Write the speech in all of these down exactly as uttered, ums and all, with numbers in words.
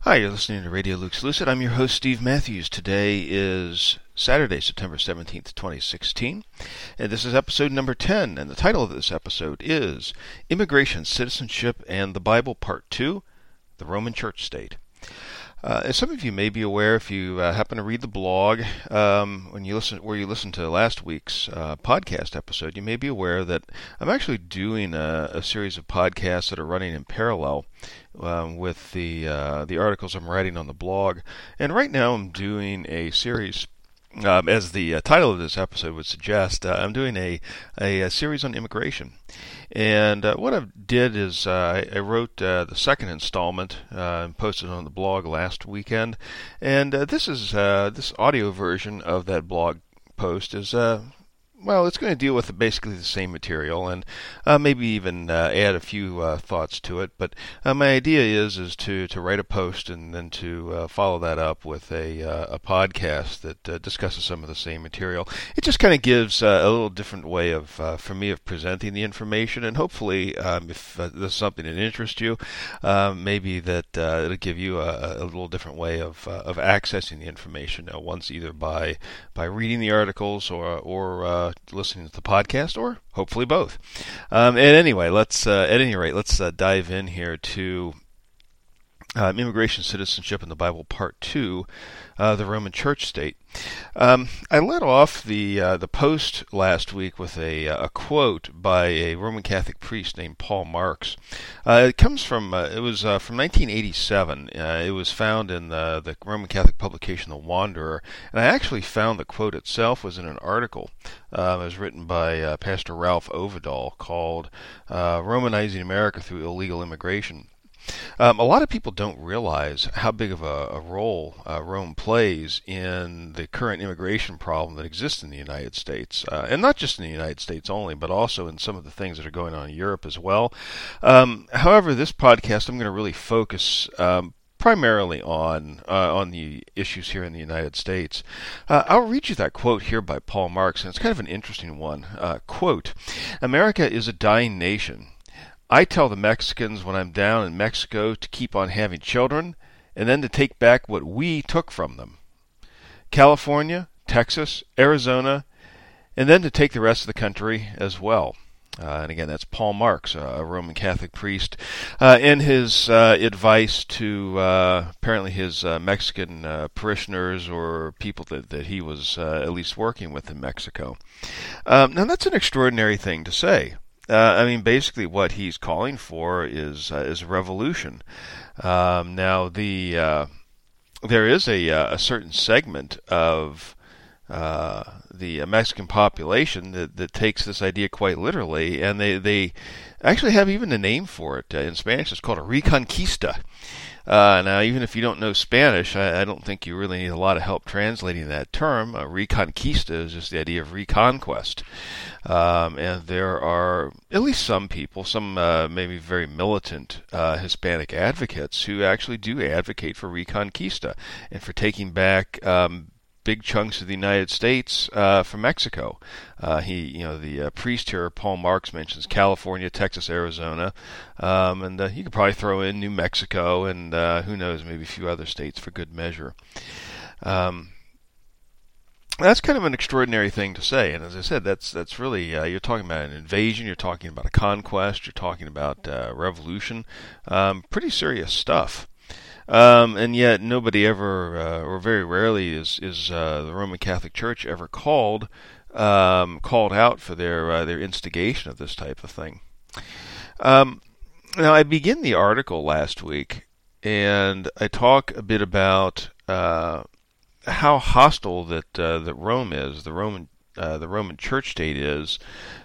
Hi, you're listening to Radio Luke's Lucid. I'm your host, Steve Matthews. Today is Saturday, September seventeenth, twenty sixteen, and this is episode number ten, and the title of this episode is Immigration, Citizenship, and the Bible, Part two, the Roman Church State. Uh, as some of you may be aware, if you uh, happen to read the blog, um, when you listen, where you listened to last week's uh, podcast episode, you may be aware that I'm actually doing a, a series of podcasts that are running in parallel um, with the uh, the articles I'm writing on the blog. And right now, I'm doing a series. Um, as the uh, title of this episode would suggest, uh, I'm doing a, a, a series on immigration. And uh, what I did is uh, I, I wrote uh, the second installment uh, and posted it on the blog last weekend. And uh, this is uh, this audio version of that blog post is uh, well, it's going to deal with basically the same material and uh, maybe even uh, add a few uh, thoughts to it. But uh, my idea is is to, to write a post and then to uh, follow that up with a uh, a podcast that uh, discusses some of the same material. It just kind of gives uh, a little different way of uh, for me of presenting the information, and hopefully, um, if uh, this is something that interests you, uh, maybe that uh, it'll give you a, a little different way of uh, of accessing the information. Uh, once either by by reading the articles or or uh, listening to the podcast, or hopefully both. Um, and anyway, let's uh, at any rate, let's uh, dive in here to um, Immigration, Citizenship, and the Bible, Part Two, uh, the Roman Church State. Um, I led off the uh, the post last week with a, a quote by a Roman Catholic priest named Paul Marx. Uh, it comes from uh, it was uh, from nineteen eighty-seven. Uh, it was found in the, the Roman Catholic publication The Wanderer, and I actually found the quote itself was in an article. Uh, it was written by uh, Pastor Ralph Ovidal called uh, "Romanizing America Through Illegal Immigration." Um, a lot of people don't realize how big of a, a role uh, Rome plays in the current immigration problem that exists in the United States, uh, and not just in the United States only, but also in some of the things that are going on in Europe as well. Um, however, this podcast, I'm going to really focus um, primarily on uh, on the issues here in the United States. Uh, I'll read you that quote here by Paul Marx, and it's kind of an interesting one. Uh, quote, "America is a dying nation. I tell the Mexicans when I'm down in Mexico to keep on having children and then to take back what we took from them. California, Texas, Arizona, and then to take the rest of the country as well." Uh, and again, that's Paul Marx, uh, a Roman Catholic priest, uh, in his uh, advice to uh, apparently his uh, Mexican uh, parishioners or people that, that he was uh, at least working with in Mexico. Um, now, that's an extraordinary thing to say. Uh, I mean, basically, what he's calling for is uh, is a revolution. Um, now, the uh, there is a uh, a certain segment of uh, the Mexican population that, that takes this idea quite literally, and they they actually have even a name for it. Uh, in Spanish, it's called a reconquista. Uh, now, even if you don't know Spanish, I, I don't think you really need a lot of help translating that term. Uh, reconquista is just the idea of reconquest. Um, and there are at least some people, some uh, maybe very militant uh, Hispanic advocates who actually do advocate for reconquista and for taking back um, big chunks of the United States uh, from Mexico. Uh, he, you know, the uh, priest here, Paul Marx, mentions California, Texas, Arizona, um, and uh, you could probably throw in New Mexico and uh, who knows, maybe a few other states for good measure. Um, That's kind of an extraordinary thing to say, and as I said, that's that's really uh, you're talking about an invasion, you're talking about a conquest, you're talking about uh, revolution, um, pretty serious stuff. Um, and yet, nobody ever, uh, or very rarely, is is uh, the Roman Catholic Church ever called um, called out for their uh, their instigation of this type of thing. Um, now, I begin the article last week, and I talk a bit about Uh, how hostile that uh, that Rome is, the Roman uh, the Roman Church state is,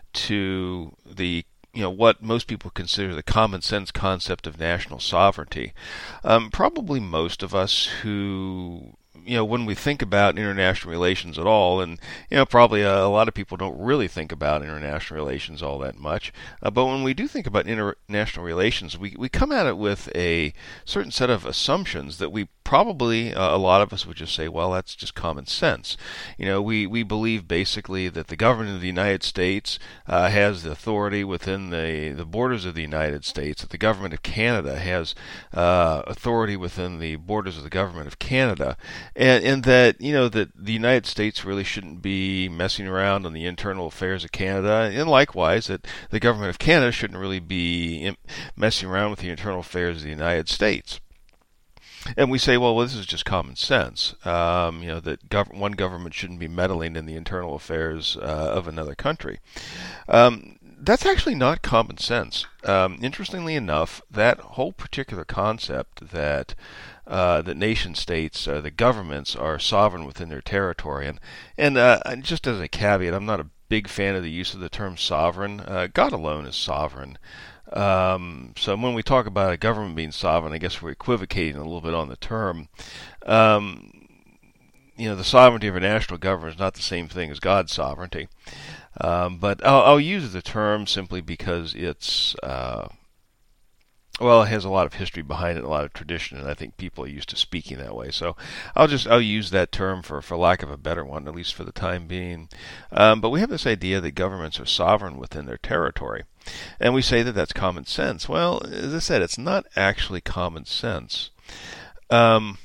to the you know what most people consider the common sense concept of national sovereignty. Um, probably most of us who you know when we think about international relations at all, and you know probably a, a lot of people don't really think about international relations all that much. Uh, but when we do think about international relations, we we come at it with a certain set of assumptions that we probably uh, a lot of us would just say, well, that's just common sense. You know, we, we believe basically that the government of the United States uh, has the authority within the, the borders of the United States, that the government of Canada has uh, authority within the borders of the government of Canada, and, and that, you know, that the United States really shouldn't be messing around on the internal affairs of Canada, and likewise that the government of Canada shouldn't really be messing around with the internal affairs of the United States. And we say, well, well this is just common sense. Um, you know, that gov- one government shouldn't be meddling in the internal affairs uh, of another country. Um, that's actually not common sense. Um, interestingly enough, that whole particular concept that uh, that nation states, uh, the governments, are sovereign within their territory, and and uh, just as a caveat, I'm not a big fan of the use of the term sovereign. Uh, God alone is sovereign. Um, so when we talk about a government being sovereign, I guess we're equivocating a little bit on the term. Um, you know, the sovereignty of a national government is not the same thing as God's sovereignty. Um, but I'll, I'll use the term simply because it's, uh, well, it has a lot of history behind it, a lot of tradition, and I think people are used to speaking that way. So I'll just I'll use that term for, for lack of a better one, at least for the time being. Um, but we have this idea that governments are sovereign within their territory. And we say that that's common sense. Well, as I said, it's not actually common sense. Um,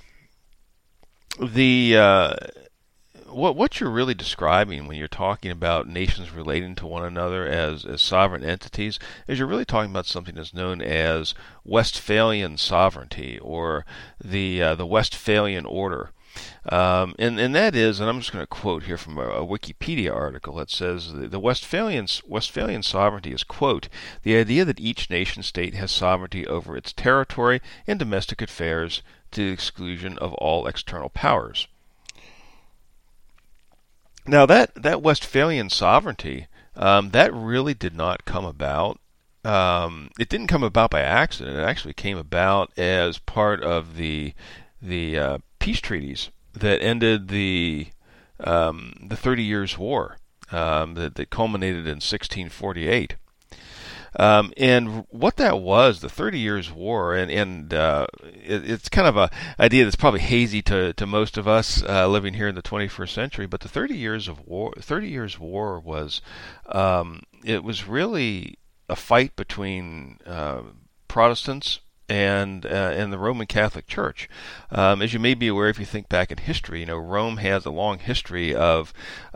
the uh, what what you're really describing when you're talking about nations relating to one another as, as sovereign entities is you're really talking about something that's known as Westphalian sovereignty, or the uh, the Westphalian order. Um, and, and that is, and I'm just going to quote here from a, a Wikipedia article that says the, the Westphalian, Westphalian sovereignty is, quote, the idea that each nation state has sovereignty over its territory and domestic affairs to the exclusion of all external powers. Now that, that Westphalian sovereignty, um, that really did not come about. Um, it didn't come about by accident. It actually came about as part of the the uh, peace treaties that ended the um, the Thirty Years' War um, that, that culminated in sixteen forty-eight. Um, and what that was, the Thirty Years' War, and, and uh, it, it's kind of a idea that's probably hazy to, to most of us uh, living here in the twenty-first century. But the Thirty Years of War, Thirty Years' War was um, it was really a fight between uh, Protestants and uh, and the Roman Catholic Church. Um, as you may be aware, if you think back in history, you know, Rome has a long history of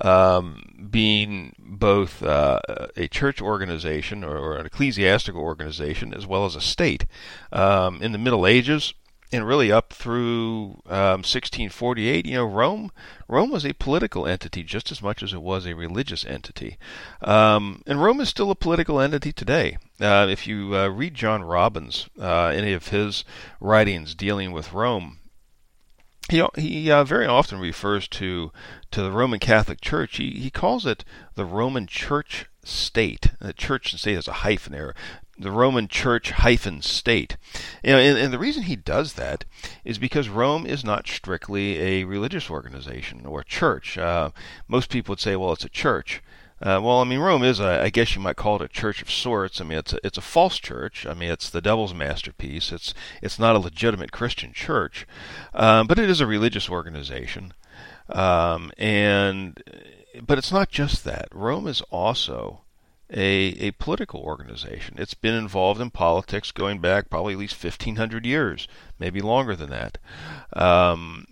um, being both uh, a church organization or, or an ecclesiastical organization as well as a state. Um, in the Middle Ages, and really up through um, sixteen forty-eight, you know, Rome Rome was a political entity just as much as it was a religious entity. Um, and Rome is still a political entity today. Uh, if you uh, read John Robbins, uh, any of his writings dealing with Rome, he he uh, very often refers to to the Roman Catholic Church. He he calls it the Roman Church State. The church and state has a hyphen there. The Roman Church hyphen state. You know, and, and the reason he does that is because Rome is not strictly a religious organization or a church. Uh, most people would say, well, it's a church. Uh, well, I mean, Rome is, a, I guess you might call it a church of sorts. I mean, it's a, it's a false church. I mean, it's the devil's masterpiece. It's it's not a legitimate Christian church, um, but it is a religious organization. Um, and but it's not just that. Rome is also A, a political organization. It's been involved in politics going back probably at least fifteen hundred years, maybe longer than that. Um,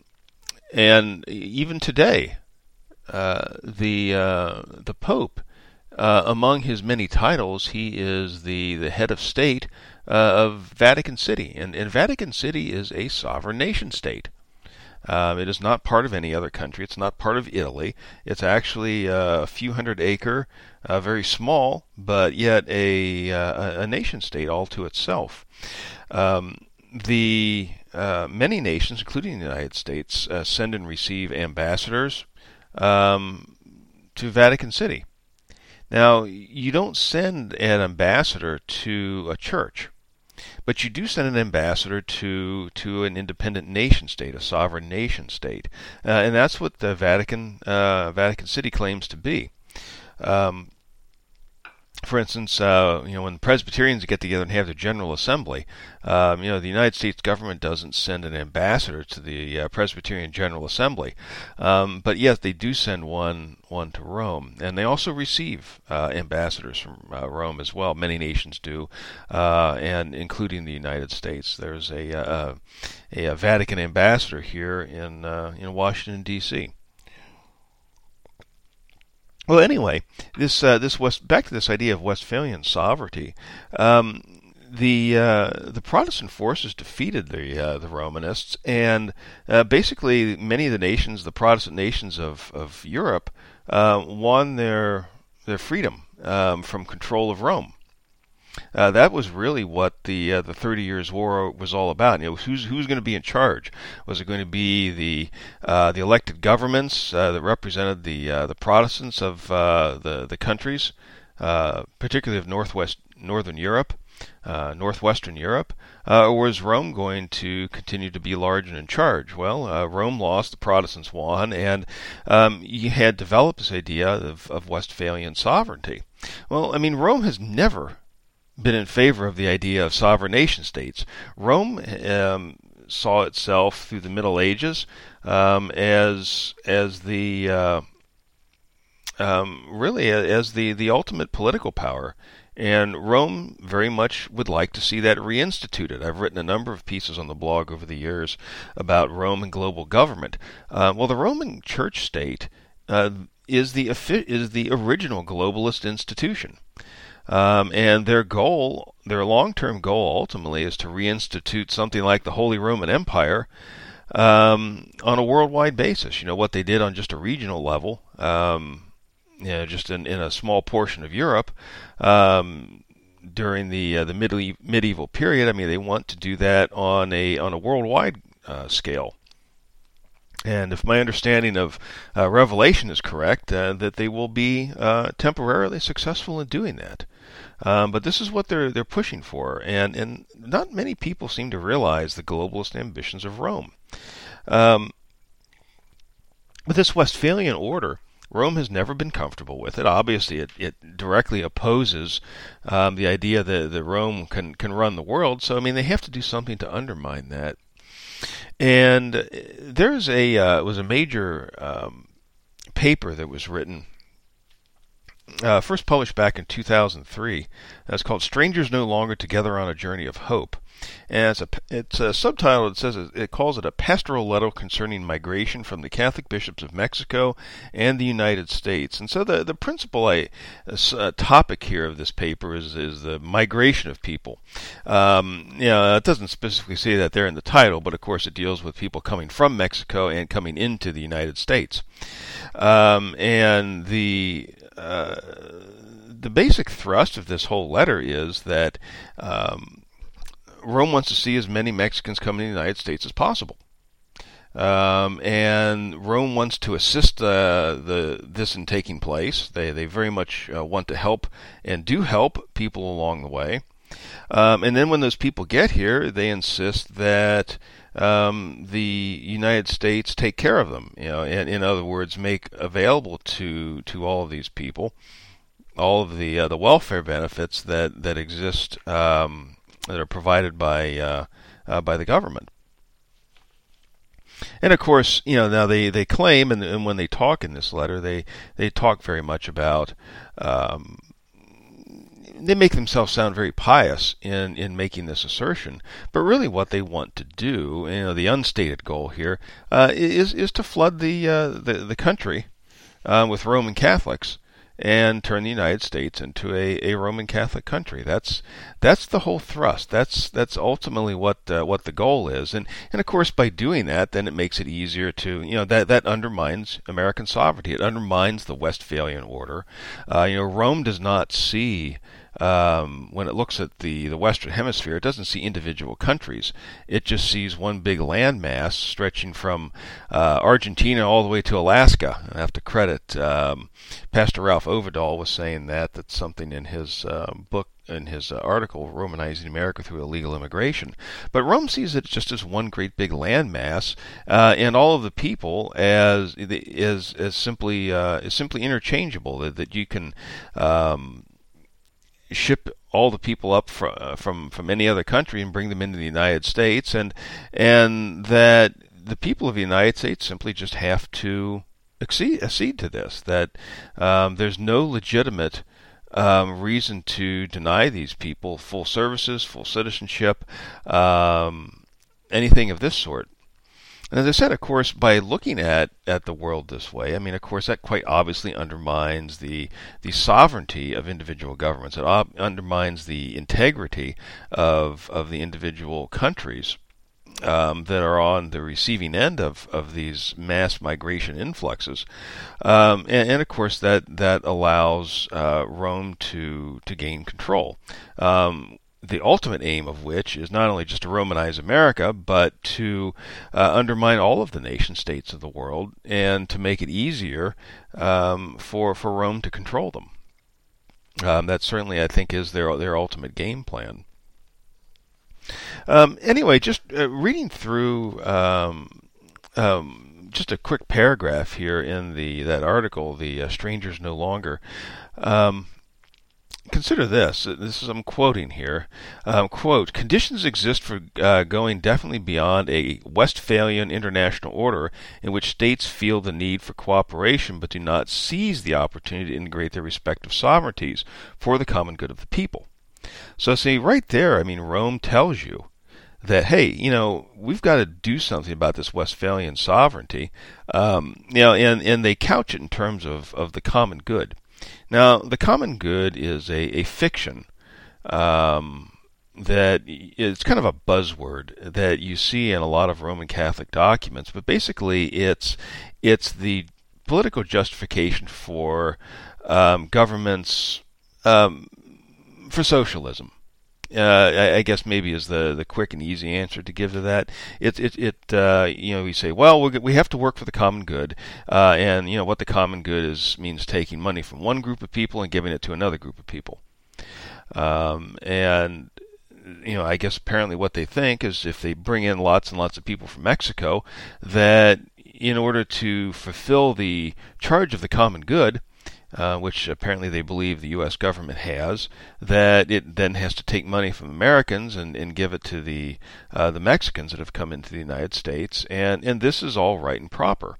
and even today, uh, the uh, the Pope, uh, among his many titles, he is the, the head of state uh, of Vatican City. And, and Vatican City is a sovereign nation state. Um, it is not part of any other country. It's not part of Italy. It's actually uh, a few hundred acre, uh, very small, but yet a uh, a nation state all to itself. Um, the uh, many nations, including the United States, uh, send and receive ambassadors um, to Vatican City. Now, you don't send an ambassador to a church, but you do send an ambassador to to an independent nation state, a sovereign nation state, uh, and that's what the Vatican uh, Vatican City claims to be. Um, For instance, uh, you know, when Presbyterians get together and have their General Assembly, um, you know, the United States government doesn't send an ambassador to the uh, Presbyterian General Assembly, um, but yes, they do send one one to Rome, and they also receive uh, ambassadors from uh, Rome as well. Many nations do, uh, and including the United States. There's a a, a, a Vatican ambassador here in uh, in Washington D C Well, anyway, this uh, this West back to this idea of Westphalian sovereignty. Um, the uh, the Protestant forces defeated the uh, the Romanists, and uh, basically many of the nations, the Protestant nations of of Europe, uh, won their their freedom um, from control of Rome. Uh, that was really what the uh, the Thirty Years' War was all about. You know, who's who's going to be in charge? Was it going to be the uh, the elected governments uh, that represented the uh, the Protestants of uh, the the countries, uh, particularly of Northwest Northern Europe, uh, Northwestern Europe, uh, or was Rome going to continue to be large and in charge? Well, uh, Rome lost, the Protestants won, and um, you had developed this idea of, of Westphalian sovereignty. Well, I mean, Rome has never been in favor of the idea of sovereign nation states. Rome um, saw itself through the Middle Ages um, as as the uh, um, really as the, the ultimate political power, and Rome very much would like to see that reinstituted. I've written a number of pieces on the blog over the years about Rome and global government. Uh, well, the Roman Church state uh, is the is the original globalist institution. Um, and their goal, their long-term goal ultimately is to reinstitute something like the Holy Roman Empire um, on a worldwide basis. You know, what they did on just a regional level, um, you know, just in, in a small portion of Europe um, during the uh, the medieval, medieval period. I mean, they want to do that on a on a worldwide uh, scale. And if my understanding of uh, Revelation is correct, uh, that they will be uh, temporarily successful in doing that. Um, but this is what they're they're pushing for, and and not many people seem to realize the globalist ambitions of Rome. Um, but this Westphalian order, Rome has never been comfortable with it. Obviously, it, it directly opposes um, the idea that, that Rome can can run the world. So I mean, they have to do something to undermine that. And there's a uh, was a major um, paper that was written, uh, first published back in two thousand three. It's called "Strangers No Longer Together on a Journey of Hope," and it's a it's a subtitle. It says it calls it a pastoral letter concerning migration from the Catholic bishops of Mexico and the United States. And so the the principal uh, topic here of this paper is is the migration of people. Um, you know, it doesn't specifically say that there in the title, but of course it deals with people coming from Mexico and coming into the United States. Um, and the uh, the basic thrust of this whole letter is that um, Rome wants to see as many Mexicans coming to the United States as possible. Um, and Rome wants to assist uh, the this in taking place. They they very much uh, want to help and do help people along the way. Um, and then when those people get here, they insist that um, the United States take care of them. You know, in, in other words, make available to to all of these people all of the uh, the welfare benefits that that exist um, that are provided by uh, uh, by the government. And of course, you know, now they, they claim, and, and when they talk in this letter, they, they talk very much about, um, they make themselves sound very pious in, in making this assertion. But really what they want to do, you know, the unstated goal here, uh, is, is to flood the, uh, the, the country uh, with Roman Catholics and turn the United States into a, a Roman Catholic country. That's that's the whole thrust. That's that's ultimately what uh, what the goal is. And and of course, by doing that, then it makes it easier to, you know, that that undermines American sovereignty. It undermines the Westphalian order. Uh, you know, Rome does not see. Um, when it looks at the, the Western Hemisphere, it doesn't see individual countries. It just sees one big landmass stretching from uh, Argentina all the way to Alaska. I have to credit um, Pastor Ralph Overdahl was saying that. That's something in his uh, book, in his uh, article, Romanizing America Through Illegal Immigration. But Rome sees it just as one great big landmass, uh, and all of the people as is as simply uh, is simply interchangeable. That, that you can. Um, ship all the people up from uh, from from any other country and bring them into the United States, and and that the people of the United States simply just have to accede, accede to this. That um, there's no legitimate um, reason to deny these people full services, full citizenship, um, anything of this sort. And as I said, of course, by looking at, at the world this way, I mean, of course, that quite obviously undermines the the sovereignty of individual governments. It ob- undermines the integrity of of the individual countries um, that are on the receiving end of, of these mass migration influxes. Um, and, and, of course, that, that allows uh, Rome to, to gain control. Um, the ultimate aim of which is not only just to Romanize America, but to uh, undermine all of the nation states of the world and to make it easier um, for for Rome to control them. Um, that certainly, I think, is their their ultimate game plan. Um, anyway, just uh, reading through um, um, just a quick paragraph here in the that article, "The uh, Strangers No Longer." Um, Consider this. This is I'm quoting here. Um, quote: "Conditions exist for uh, going definitely beyond a Westphalian international order in which states feel the need for cooperation but do not seize the opportunity to integrate their respective sovereignties for the common good of the people." So, see, right there, I mean, Rome tells you that, hey, you know, we've got to do something about this Westphalian sovereignty. Um, you know, and, and they couch it in terms of, of the common good. Now, the common good is a, a fiction um, that is kind of a buzzword that you see in a lot of Roman Catholic documents, but basically it's it's the political justification for um, governments um, for socialism. Uh, I, I guess maybe is the, the quick and easy answer to give to that. It it it uh, you know, we say, well, we we have to work for the common good, uh, and you know what the common good is means taking money from one group of people and giving it to another group of people. Um, and you know, I guess apparently what they think is if they bring in lots and lots of people from Mexico, that in order to fulfill the charge of the common good, Uh, which apparently they believe the U S government has, that it then has to take money from Americans and, and give it to the uh, the Mexicans that have come into the United States, and, and this is all right and proper.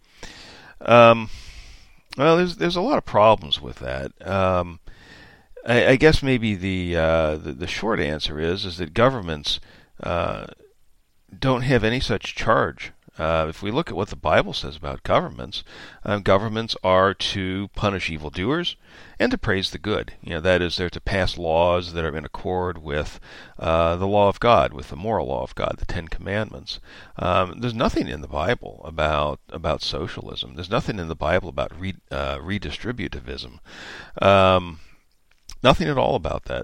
Um, well, there's there's a lot of problems with that. Um, I, I guess maybe the, uh, the the short answer is is that governments uh, don't have any such charge. Uh, if we look at what the Bible says about governments, uh, governments are to punish evildoers and to praise the good. You know, that is, they're to pass laws that are in accord with uh, the law of God, with the moral law of God, the Ten Commandments. Um, there's nothing in the Bible about about socialism. There's nothing in the Bible about re, uh, redistributivism. Um, nothing at all about that.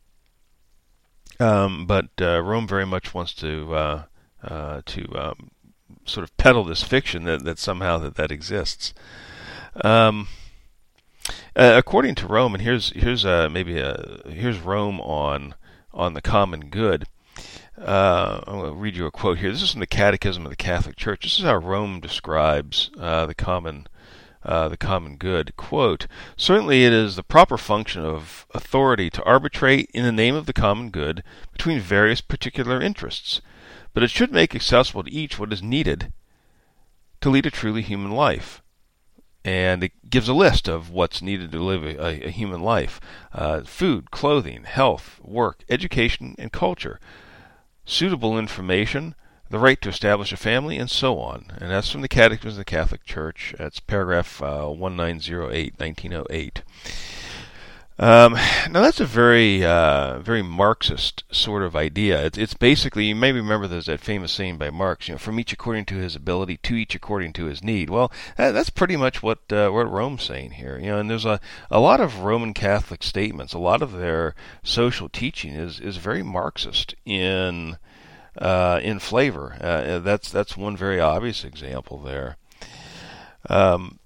Um, but uh, Rome very much wants to uh, uh, to um, sort of peddle this fiction that, that somehow that, that exists. Um, uh, according to Rome, and here's here's uh, maybe a, here's Rome on on the common good. Uh, I'm going to read you a quote here. This is from the Catechism of the Catholic Church. This is how Rome describes uh, the common uh, the common good. Quote: "Certainly it is the proper function of authority to arbitrate in the name of the common good between various particular interests. But it should make accessible to each what is needed to lead a truly human life." And it gives a list of what's needed to live a, a human life. Uh, food, clothing, health, work, education, and culture, suitable information, the right to establish a family, and so on. And that's from the Catechism of the Catholic Church. That's paragraph uh, nineteen oh eight, nineteen oh eight. Um, now that's a very, uh, very Marxist sort of idea. It's, it's basically, you may remember there's that famous saying by Marx, you know, from each according to his ability, to each according to his need. Well, that, that's pretty much what uh, what Rome's saying here. You know, and there's a a lot of Roman Catholic statements. A lot of their social teaching is is very Marxist in uh, in flavor. Uh, that's that's one very obvious example there. Um,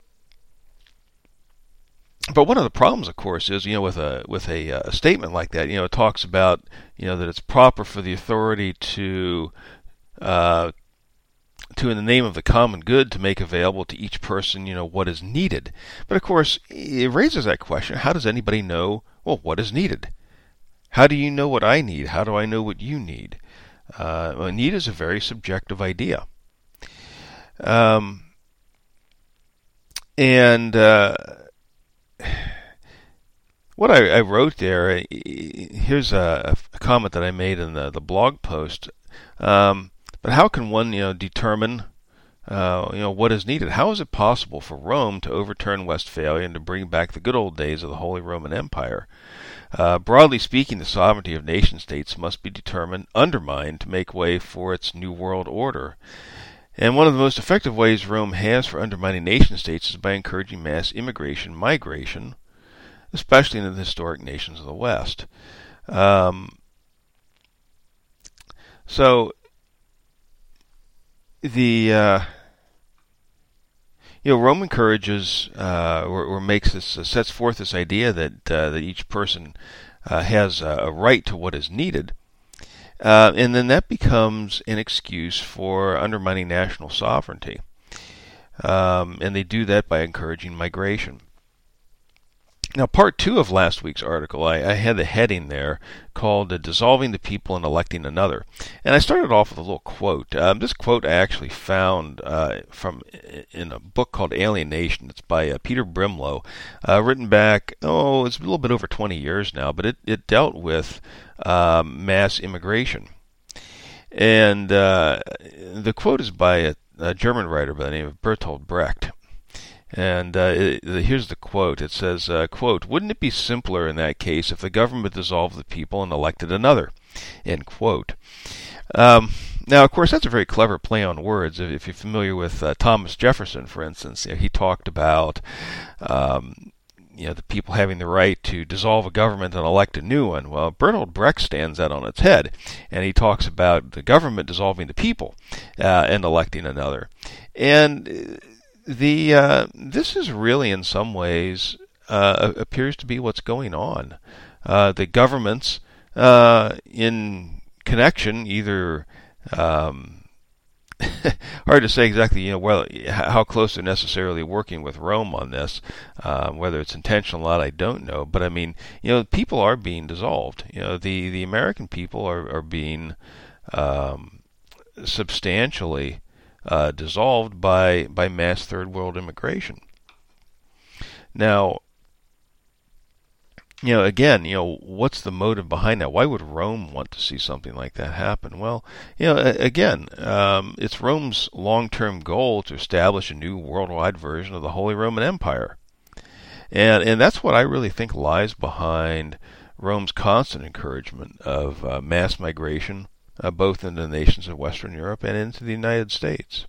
But one of the problems, of course, is, you know, with a with a, a statement like that, you know, it talks about, you know, that it's proper for the authority to, uh, to in the name of the common good, to make available to each person, you know, what is needed. But of course, it raises that question: how does anybody know, well, what is needed? How do you know what I need? How do I know what you need? Uh, well, need is a very subjective idea. Um, and uh, what I, I wrote there, here's a, a comment that I made in the, the blog post. Um, but how can one, you know, determine, uh, you know, what is needed? How is it possible for Rome to overturn Westphalia and to bring back the good old days of the Holy Roman Empire? Uh, broadly speaking, the sovereignty of nation-states must be determined, undermined, to make way for its new world order. And one of the most effective ways Rome has for undermining nation-states is by encouraging mass immigration, migration, especially in the historic nations of the West. Um, so, the uh, you know, Rome encourages uh, or, or makes this uh, sets forth this idea that uh, that each person uh, has a, a right to what is needed, uh, and then that becomes an excuse for undermining national sovereignty, um, and they do that by encouraging migration. Now, part two of last week's article, I, I had the heading there called uh, Dissolving the People and Electing Another. And I started off with a little quote. Um, this quote I actually found uh, from in a book called Alienation. It's by uh, Peter Brimlow, uh, written back, oh, it's a little bit over twenty years now, but it, it dealt with um, mass immigration. And uh, the quote is by a, a German writer by the name of Bertolt Brecht. And uh, it, here's the quote. It says, uh, quote, "Wouldn't it be simpler in that case if the government dissolved the people and elected another?" End quote. Um, now, of course, that's a very clever play on words. If, if you're familiar with uh, Thomas Jefferson, for instance, you know, he talked about um, you know, the people having the right to dissolve a government and elect a new one. Well, Bertolt Brecht stands that on its head, and he talks about the government dissolving the people uh, and electing another. And The uh, this is really, in some ways, uh, appears to be what's going on. Uh, the governments, uh, in connection, either um, hard to say exactly, you know, well, how close they're necessarily working with Rome on this. Uh, whether it's intentional or not, I don't know. But I mean, you know, people are being dissolved. You know, the the American people are are being um, substantially Uh, dissolved by by mass third world immigration. Now, you know, again, you know, what's the motive behind that? Why would Rome want to see something like that happen? Well, you know, again, um, it's Rome's long-term goal to establish a new worldwide version of the Holy Roman Empire, and and that's what I really think lies behind Rome's constant encouragement of uh, mass migration, Uh, both into the nations of Western Europe and into the United States.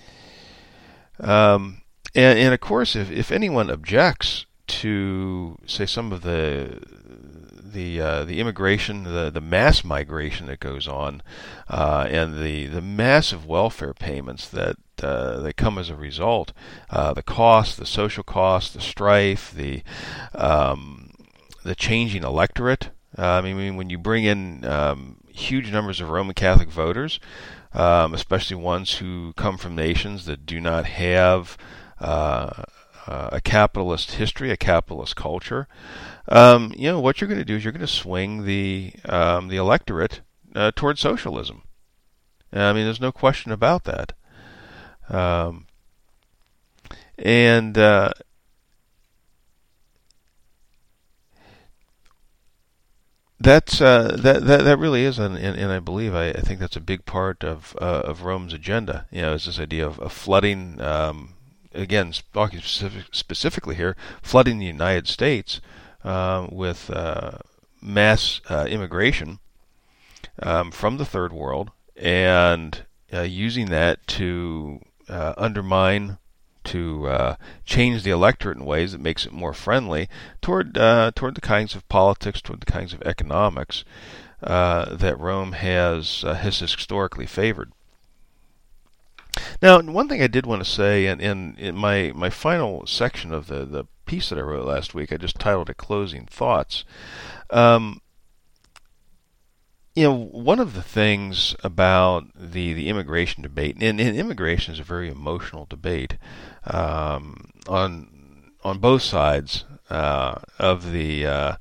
Um, and, and of course, if, if anyone objects to, say, some of the the uh, the immigration, the the mass migration that goes on, uh, and the the massive welfare payments that uh, that come as a result, uh, the cost, the social cost, the strife, the um, the changing electorate. Uh, I mean, when you bring in um, huge numbers of Roman Catholic voters, um, especially ones who come from nations that do not have uh, uh, a capitalist history, a capitalist culture, um, you know, what you're going to do is you're going to swing the um, the electorate uh, towards socialism. I mean, there's no question about that. Um, and uh, That's uh, that, that that really is, and, and, and I believe I, I think that's a big part of uh, of Rome's agenda. You know, is this idea of, of flooding, um, again, talking specific, specifically here, flooding the United States uh, with uh, mass uh, immigration um, from the Third World, and uh, using that to uh, undermine, to uh, change the electorate in ways that makes it more friendly toward uh, toward the kinds of politics, toward the kinds of economics uh, that Rome has uh, has historically favored. Now, one thing I did want to say, and in, in my my final section of the the piece that I wrote last week, I just titled it "Closing Thoughts." Um, You know, one of the things about the, the immigration debate, and, and immigration is a very emotional debate um, on on both sides uh, of the uh,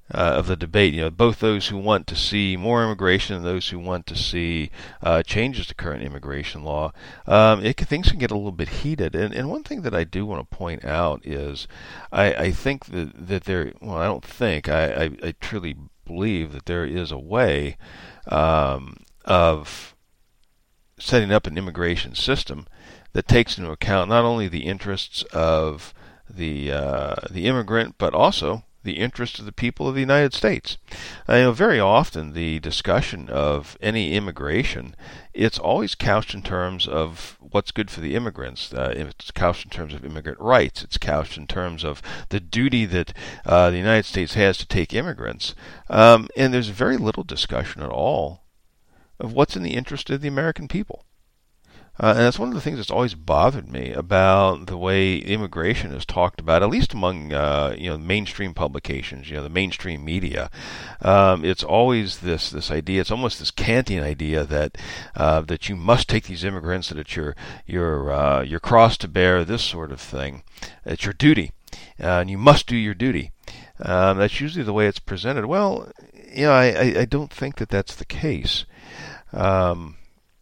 uh, of the debate. You know, both those who want to see more immigration and those who want to see uh, changes to current immigration law. Um, it, things can get a little bit heated. And, and one thing that I do want to point out is, I, I think that that there. Well, I don't think. I, I, I truly believe that there is a way um, of setting up an immigration system that takes into account not only the interests of the uh, the immigrant, but also the interests of the people of the United States. I know very often the discussion of any immigration, it's always couched in terms of what's good for the immigrants. Uh, it's couched in terms of immigrant rights. It's couched in terms of the duty that uh, the United States has to take immigrants. Um, and there's very little discussion at all of what's in the interest of the American people. Uh, and that's one of the things that's always bothered me about the way immigration is talked about, at least among uh, you know mainstream publications, you know the mainstream media. Um, it's always this this idea. It's almost this Kantian idea that uh, that you must take these immigrants, that it's your your uh, your cross to bear, this sort of thing. It's your duty, uh, and you must do your duty. Um, that's usually the way it's presented. Well, you know, I, I, I don't think that that's the case. Um,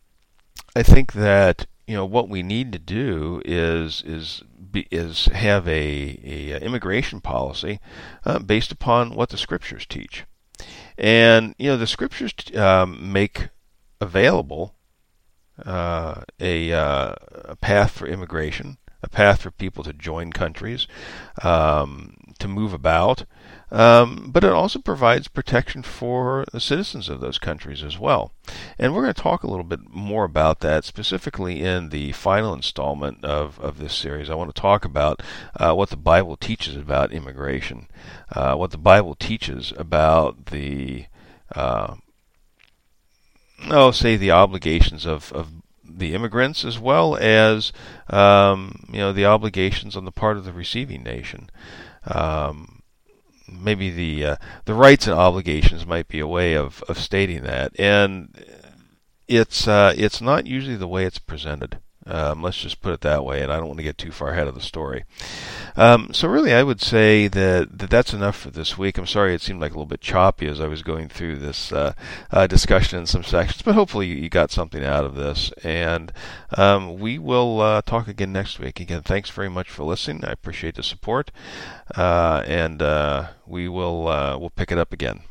I think that you know what we need to do is is be, is have a, a immigration policy uh, based upon what the scriptures teach, and you know the scriptures um, make available uh, a, uh, a path for immigration, a path for people to join countries, um, to move about. Um, but it also provides protection for the citizens of those countries as well. And we're going to talk a little bit more about that, specifically in the final installment of, of this series. I want to talk about uh, what the Bible teaches about immigration, uh, what the Bible teaches about the, uh, oh, say, the obligations of, of the immigrants, as well as um, you know the obligations on the part of the receiving nation. Um, Maybe the uh, the rights and obligations might be a way of, of stating that, and it's uh, it's not usually the way it's presented. Um, let's just put it that way, and I don't want to get too far ahead of the story. Um, so really, I would say that, that that's enough for this week. I'm sorry it seemed like a little bit choppy as I was going through this uh, uh, discussion in some sections, but hopefully you got something out of this. And um, we will uh, talk again next week. Again, thanks very much for listening. I appreciate the support, uh, and uh, we will uh, we'll pick it up again.